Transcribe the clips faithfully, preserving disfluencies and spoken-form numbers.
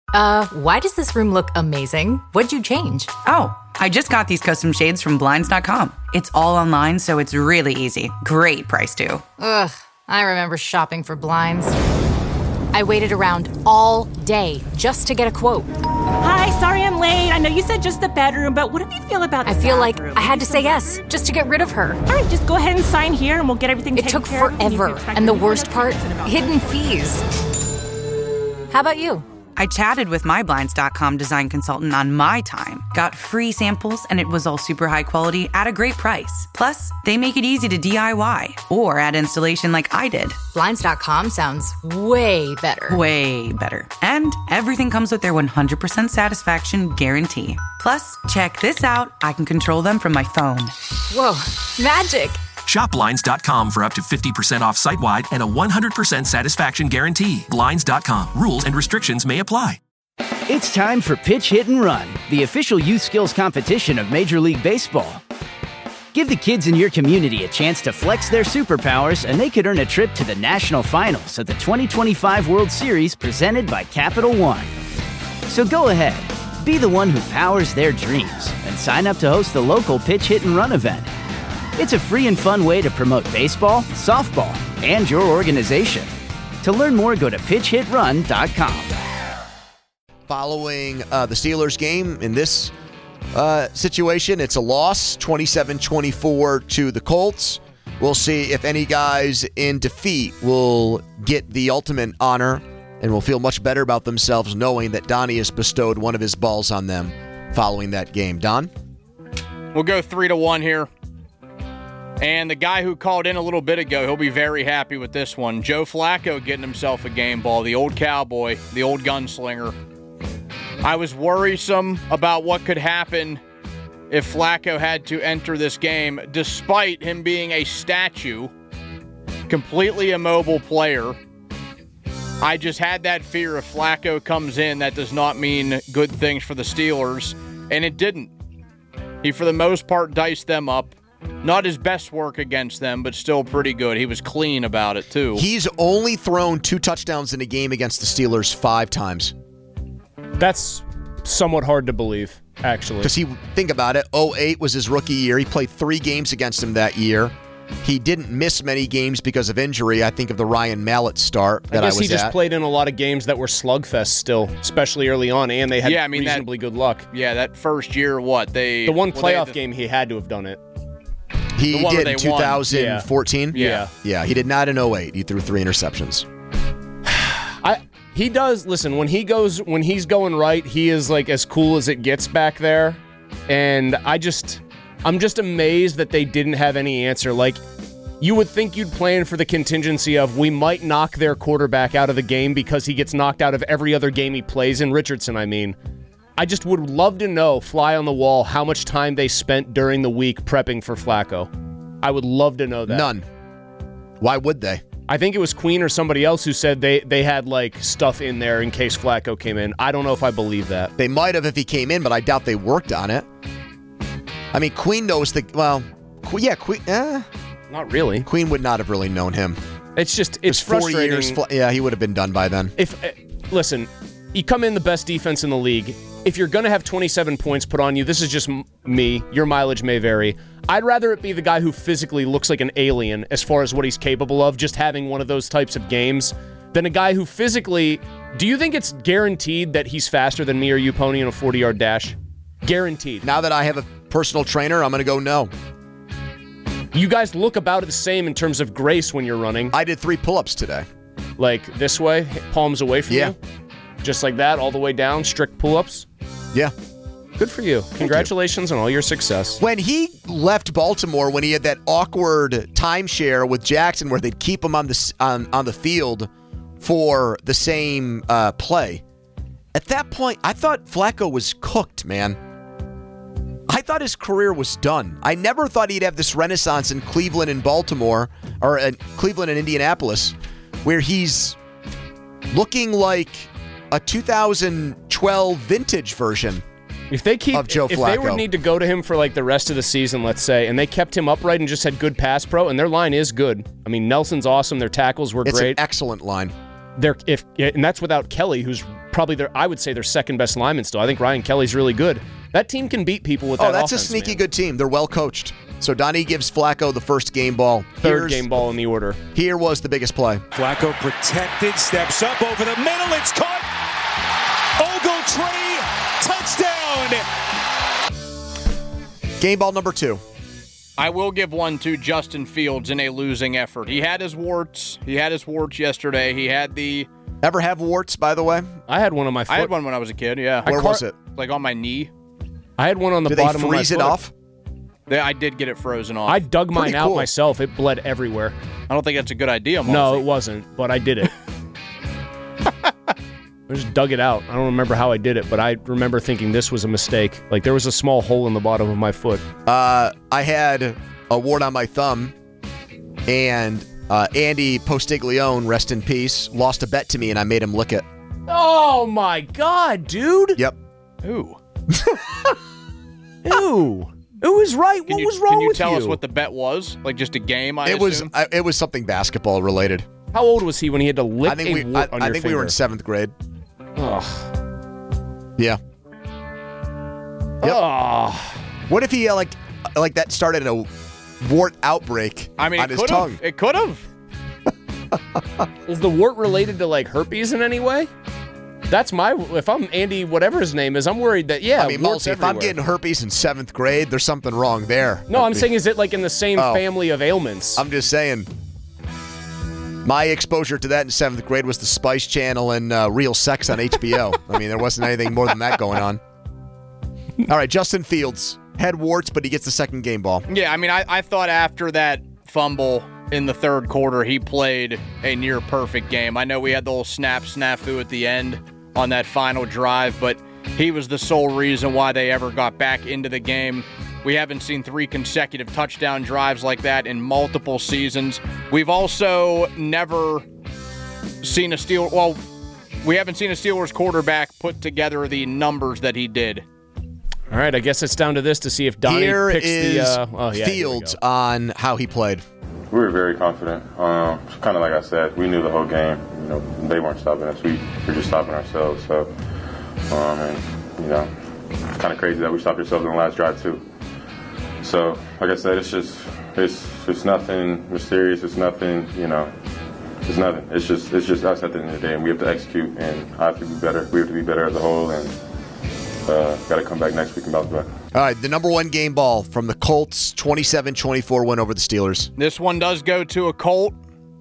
Uh, why does this room look amazing? What'd you change? Oh, I just got these custom shades from Blinds dot com. It's all online, so it's really easy. Great price, too. Ugh, I remember shopping for blinds. I waited around all day just to get a quote. Hi, sorry I'm late. I know you said just the bedroom, but what do you feel about the I feel bathroom? like I had to say yes just to get rid of her. All right, just go ahead and sign here and we'll get everything It taken took care of. forever, and the worst part, hidden fees. How about you? I chatted with my Blinds dot com design consultant on my time, got free samples, and it was all super high quality at a great price. Plus, they make it easy to D I Y or add installation like I did. Blinds dot com sounds way better. Way better. And everything comes with their one hundred percent satisfaction guarantee. Plus, check this out. I can control them from my phone. Whoa, magic. Shop Blinds dot com for up to fifty percent off site-wide and a one hundred percent satisfaction guarantee. Blinds dot com. Rules and restrictions may apply. It's time for Pitch, Hit, and Run, the official youth skills competition of Major League Baseball. Give the kids in your community a chance to flex their superpowers, and they could earn a trip to the national finals of the twenty twenty-five World Series presented by Capital One. So go ahead, be the one who powers their dreams, and sign up to host the local Pitch, Hit, and Run event. It's a free and fun way to promote baseball, softball, and your organization. To learn more, go to pitch hit run dot com. Following uh, the Steelers game, in this uh, situation, it's a loss, twenty-seven twenty-four to the Colts. We'll see if any guys in defeat will get the ultimate honor and will feel much better about themselves knowing that Donnie has bestowed one of his balls on them following that game. Don? We'll go three to one here. And the guy who called in a little bit ago, he'll be very happy with this one. Joe Flacco getting himself a game ball, the old cowboy, the old gunslinger. I was worrisome about what could happen if Flacco had to enter this game, despite him being a statue, completely immobile player. I just had that fear if Flacco comes in, that does not mean good things for the Steelers, and it didn't. He, for the most part, diced them up. Not his best work against them, but still pretty good. He was clean about it, too. He's only thrown two touchdowns in a game against the Steelers five times. That's somewhat hard to believe, actually. Because he, think about it, oh eight was his rookie year. He played three games against him that year. He didn't miss many games because of injury. I think of the Ryan Mallett start that I, guess I was he just at. played in a lot of games that were slugfest still, especially early on, and they had yeah, I mean, reasonably that, good luck. Yeah, that first year, what? they The one well, playoff the, game, he had to have done it. He did in two thousand fourteen? Yeah. yeah. Yeah, he did not in oh eight. He threw three interceptions. I He does, listen, when he goes, when he's going right, he is like as cool as it gets back there. And I just, I'm just amazed that they didn't have any answer. Like, you would think you'd plan for the contingency of we might knock their quarterback out of the game because he gets knocked out of every other game he plays in, Richardson, I mean. I just would love to know, fly on the wall, how much time they spent during the week prepping for Flacco. I would love to know that. None. Why would they? I think it was Queen or somebody else who said they, they had, like, stuff in there in case Flacco came in. I don't know if I believe that. They might have if he came in, but I doubt they worked on it. I mean, Queen knows the... Well, yeah, Queen... Eh. Not really. Queen would not have really known him. It's just... It's it four frustrating. Years, yeah, he would have been done by then. If uh, Listen... You come in the best defense in the league. If you're going to have twenty-seven points put on you, this is just m- me. Your mileage may vary. I'd rather it be the guy who physically looks like an alien as far as what he's capable of, just having one of those types of games, than a guy who physically... Do you think it's guaranteed that he's faster than me or you, Pony, in a forty-yard dash? Guaranteed. Now that I have a personal trainer, I'm going to go no. You guys look about the same in terms of grace when you're running. I did three pull-ups today. Like this way, palms away from yeah. you? Just like that, all the way down, strict pull-ups? Yeah. Good for you. Congratulations you. on all your success. When he left Baltimore, when he had that awkward timeshare with Jackson where they'd keep him on the, on, on the field for the same uh, play, at that point, I thought Flacco was cooked, man. I thought his career was done. I never thought he'd have this renaissance in Cleveland and Baltimore, or in Cleveland and Indianapolis, where he's looking like a two thousand twelve vintage version if they keep, of Joe if Flacco. If they would need to go to him for like the rest of the season, let's say, and they kept him upright and just had good pass pro, and their line is good. I mean, Nelson's awesome. Their tackles were it's great. It's an excellent line. They're, if and that's without Kelly, who's probably their, I would say their second best lineman still. I think Ryan Kelly's really good. That team can beat people with oh, that that's offense, a sneaky man. good team. They're well coached. So Donnie gives Flacco the first game ball. Third Here's, game ball in the order. Here was the biggest play. Flacco protected, steps up over the middle. It's caught. Ogletree, touchdown. Game ball number two. I will give one to Justin Fields in a losing effort. He had his warts. He had his warts yesterday. He had the... Ever have warts, by the way? I had one on my foot. I had one when I was a kid, yeah. Where was it? Like on my knee. I had one on the Did bottom of my foot. Did they freeze it off? Yeah, I did get it frozen off. I dug mine Pretty out cool. myself. It bled everywhere. I don't think that's a good idea, Mosey. No, it wasn't, but I did it. I just dug it out. I don't remember how I did it, but I remember thinking this was a mistake. Like, there was a small hole in the bottom of my foot. Uh, I had a wart on my thumb, and uh, Andy Postiglione, rest in peace, lost a bet to me, and I made him lick it. Oh, my God, dude. Yep. Ooh. Ew. Who was right? Can what you, was wrong Can you with tell you? us what the bet was? Like just a game, I It was assume? uh, it was something basketball related. How old was he when he had to lick I think a we wart I, on I your think finger? we were in seventh grade. Ugh. Yeah. Yep. Ugh. What if he uh, like like that started a wart outbreak I mean, on it his could tongue? have. It could have. Is the wart related to, like, herpes in any way? That's my... If I'm Andy, whatever his name is, I'm worried that, yeah, I mean, warts Mulsey, if I'm everywhere. getting herpes in seventh grade, there's something wrong there. No, I'm saying, is it, like, in the same Oh. family of ailments? I'm just saying. My exposure to that in seventh grade was the Spice Channel and uh, Real Sex on H B O. I mean, there wasn't anything more than that going on. All right, Justin Fields. Had warts, but he gets the second game ball. Yeah, I mean, I, I thought after that fumble in the third quarter, he played a near perfect game. I know we had the little snap snafu at the end on that final drive, but he was the sole reason why they ever got back into the game. We haven't seen three consecutive touchdown drives like that in multiple seasons. We've also never seen a Steelers, well, we haven't seen a Steelers quarterback put together the numbers that he did. All right, I guess it's down to this to see if Donnie Here picks is the... Uh, oh, yeah, Fields on how he played. We were very confident. Um, kind of like I said, we knew the whole game. You know, they weren't stopping us. We were just stopping ourselves. So, um, and you know, it's kind of crazy that we stopped ourselves in the last drive too. So, like I said, it's just it's it's nothing mysterious. It's nothing, you know, it's nothing. It's just it's just us at the end of the day, and we have to execute. And I have to be better. We have to be better as a whole, and uh, got to come back next week and bounce back. All right, the number one game ball from the Colts, twenty-seven twenty-four win over the Steelers. This one does go to a Colt.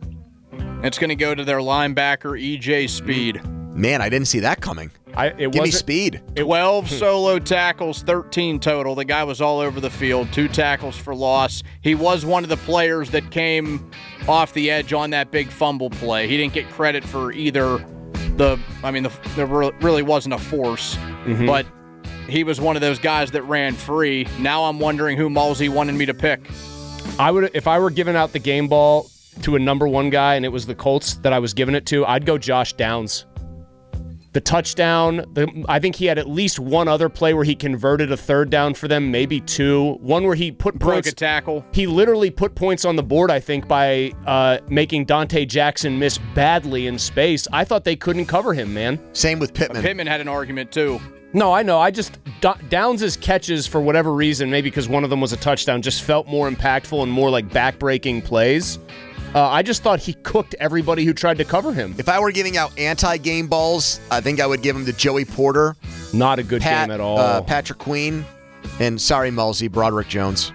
It's going to go to their linebacker, E J Speed. Man, I didn't see that coming. I, it Give me wasn't- speed. twelve solo tackles, thirteen total. The guy was all over the field, two tackles for loss. He was one of the players that came off the edge on that big fumble play. He didn't get credit for either the, I mean, the, there really wasn't a force, Mhm. but he was one of those guys that ran free. Now I'm wondering who Mulsey wanted me to pick. I would, if I were giving out the game ball to a number one guy and it was the Colts that I was giving it to, I'd go Josh Downs. The touchdown, the, I think he had at least one other play where he converted a third down for them, maybe two. One where he put Broke points, a tackle. He literally put points on the board, I think, by uh, making Dante Jackson miss badly in space. I thought they couldn't cover him, man. Same with Pittman. Pittman had an argument too. No, I know. I just, D- Downs' catches, for whatever reason, maybe because one of them was a touchdown, just felt more impactful and more like back-breaking plays. Uh, I just thought he cooked everybody who tried to cover him. If I were giving out anti-game balls, I think I would give them to Joey Porter. Not a good Pat, game at all. Uh, Patrick Queen, and sorry, Mulsey, Broderick Jones.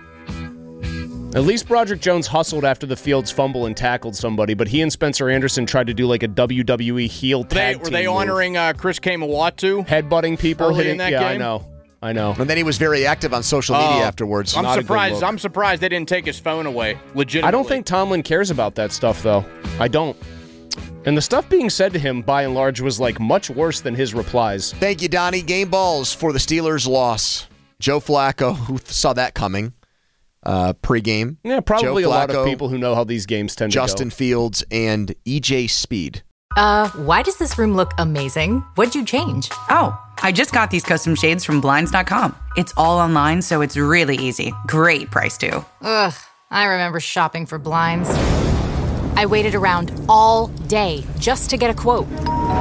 At least Broderick Jones hustled after the Fields fumble and tackled somebody, but he and Spencer Anderson tried to do like a W W E heel They, tag were team they move. honoring uh, Chris Kamawatu? Headbutting people, early hitting, in that yeah, I game? know. I know. And then he was very active on social media Oh, afterwards. I'm Not a good surprised. look. I'm surprised they didn't take his phone away. Legitimately. I don't think Tomlin cares about that stuff, though. I don't. And the stuff being said to him, by and large, was like much worse than his replies. Thank you, Donnie. Game balls for the Steelers' loss. Joe Flacco, who th- saw that coming uh, pregame. Yeah, probably Joe a lot of Flacco, people who know how these games tend Justin to go. Fields, and E J Speed. Uh, why does this room look amazing? What'd you change? Oh, I just got these custom shades from Blinds dot com. It's all online, so it's really easy. Great price, too. Ugh, I remember shopping for blinds. I waited around all day just to get a quote.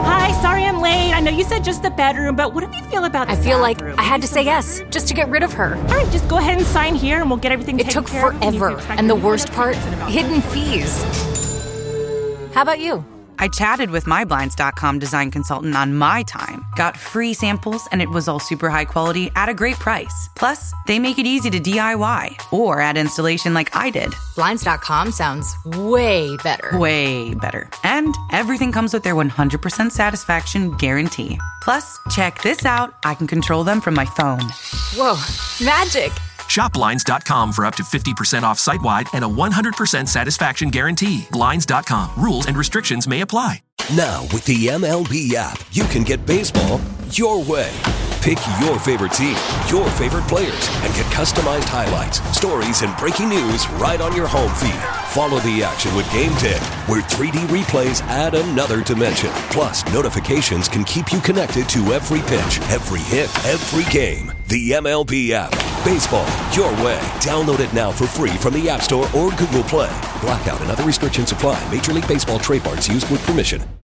Hi, sorry I'm late. I know you said just the bedroom, but what do you feel about the I feel like bathroom? I had to say yes, just to get rid of her. All right, just go ahead and sign here and we'll get everything It taken took care of. You can forever. expect And the any worst part, notifications about hidden fees. How about you? I chatted with my Blinds dot com design consultant on my time, got free samples, and it was all super high quality at a great price. Plus, they make it easy to D I Y or add installation like I did. Blinds dot com sounds way better. Way better. And everything comes with their one hundred percent satisfaction guarantee. Plus, check this out. I can control them from my phone. Whoa, magic. Shop Blinds dot com for up to fifty percent off site-wide and a one hundred percent satisfaction guarantee. Blinds dot com. Rules and restrictions may apply. Now, with the M L B app, you can get baseball your way. Pick your favorite team, your favorite players, and get customized highlights, stories, and breaking news right on your home feed. Follow the action with Game Day, where three D replays add another dimension. Plus, notifications can keep you connected to every pitch, every hit, every game. The M L B app. Baseball your way. Download it now for free from the App Store or Google Play. Blackout and other restrictions apply. Major League Baseball trademarks used with permission.